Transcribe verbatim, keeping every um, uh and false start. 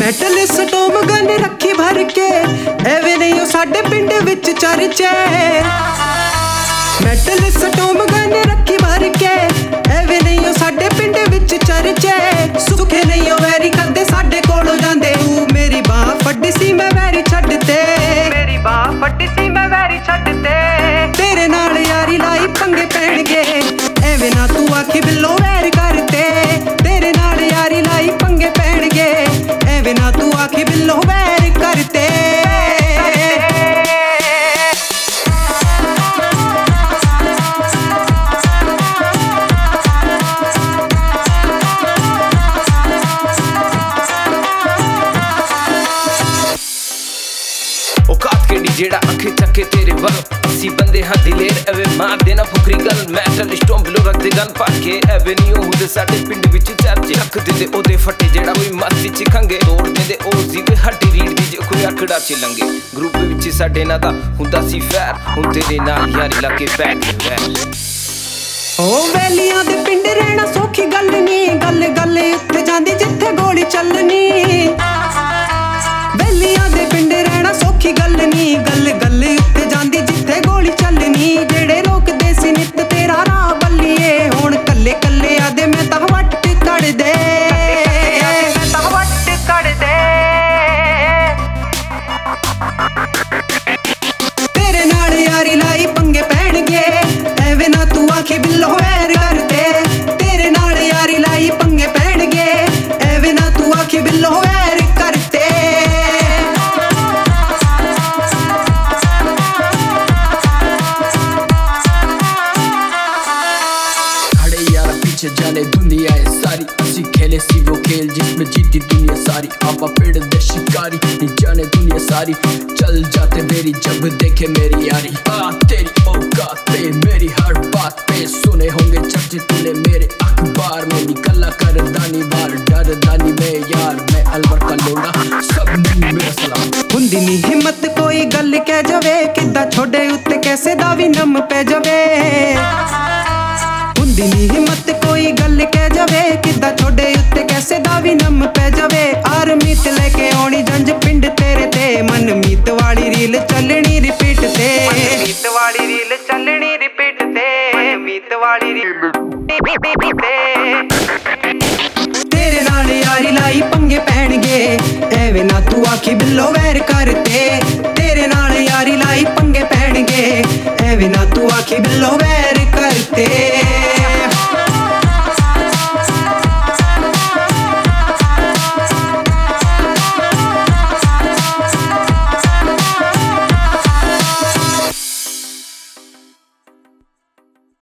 Metal storm gun ਰੱਖੀ ਭਰ ਕੇ ਐਵੇਂ ਨਹੀਂ ਉਹ ਸਾਡੇ ਪਿੰਡ ਵਿੱਚ ਚਰਚੇ। ਮੈਟਲ ਸਟੋਮ ਗਨ ਰੱਖੀ ਭਰ ਕੇ ਐਵੇਂ ਨਹੀਂ ਉਹ ਸਾਡੇ ਪਿੰਡ ਵਿੱਚ ਚਰਚੇ। ਸੁਖੇ ਨਹੀਂ ਉਹ ਵੈਰੀ ਕਰਦੇ ਸਾਡੇ ਕੋਲੋਂ ਜਾਂਦੇ। ਤੂੰ ਮੇਰੀ ਬਾਹ ਫੱਡੀ ਸੀ ਮੈਂ ਵੈਰੀ ਛੱਡ ਤੇ, ਮੇਰੀ ਬਾਹ ਫੱਡੀ ਸੀ ਮੈਂ ਵੈਰੀ ਛੱਡ ਤੇ। ਤੇਰੇ ਨਾਲ ਯਾਰੀ ਲਾਈ ਪੰਗੇ ਪੈਣਗੇ ਐਵੇਂ ਨਾ ਤੂੰ ਆਖੀ ਬਿੱਲੋ ਵੈਰ ਕਰਤੇ। ਤੇਰੇ ਨਾਲ ਯਾਰੀ ਲਾਈ ਪੰਗੇ ਪੈਣਗੇ ਐਵੇਂ ਨਾ ਤੂੰ ਆਖੀ ਬਿੱਲੋ ਵੈਰ ਕਰਤੇ। जेड़ा अखे चके तेरे वल असी बंदे हाँ दिलेर एवे मार देना फुकरी गल। मैटल स्टोम बिलो रख दे गन पार के एवे नहीं होंदे साडे पिंड विच चर्चे। रख दे ओदे फटे जेड़ा कोई मस्ती च खंगे। तोड़ देंदे ओ जीवे हड्डी रीड़ दी जे कोई आकड़ा च लंगे। ग्रुप विच साडे ना दा हुंदा सी फैर हुण तेरे नाल यारी लाके पैक वैर। ओ वैलियां दे पिंड रहना सौखी गल नहीं। गल गल उत्थे जांदी जिथे गोली चलनी। वैलियां दे पिंड रहना सौखी गल नहीं। गल गल उत्ते जांदी जिथे गोली चलनी। जेड़े रोकदे सी नित तेरा राह बल्लिए हुण कल्ले कल्ले आदे मैं तां वट कड़ दे, मैं तां वट कड़ दे। तेरे नाल यारी लाई पंगे पैणगे एवें ना तू आखे बिल्लो वैर करते। तेरे नाल यारी लाई पंगे पैणगे एवें ना तू आखे बिल्लो वैर करते। जाने दुनिया है सारी असी खेले सी वो खेल जिसमें जीती दुनिया सारी। आपा पेड़ दे शिकारी नहीं जाने दुनिया सारी। चल जाते मेरी जब देखे मेरी यारी। आ तेरी औकात पे मेरी हर बात पे सुने होंगे चर्चे तूने मेरे अखबार में। निकला कर दानी बार डर दानी में यार मैं अलवर का लोड़ा सब नहीं मेरा सलाम। हुंदी नी हिम्मत कोई गल कह जावे किदा छोड़े उत्ते कैसे दावी नम पे जावे। हुंदी नी हिम्मत कोई गल कह जावे किदा छोड़े उत्ते कैसे दावी नम पे जावे। आरमीत लेके आउणी जंज पिंड तेरे ते मनमीत वाली रील चलनी रिपीट ते। मनमीत वाली रील चलनी रिपीट ते। मनमीत वाली रील तेरे नाल यारी लाई पंगे पैणगे एवें ना तू आखी बिल्लो वैर करते। तेरे नाल यारी लाई पंगे पैणगे एवें ना तू आखी बिल्लो वैर करते।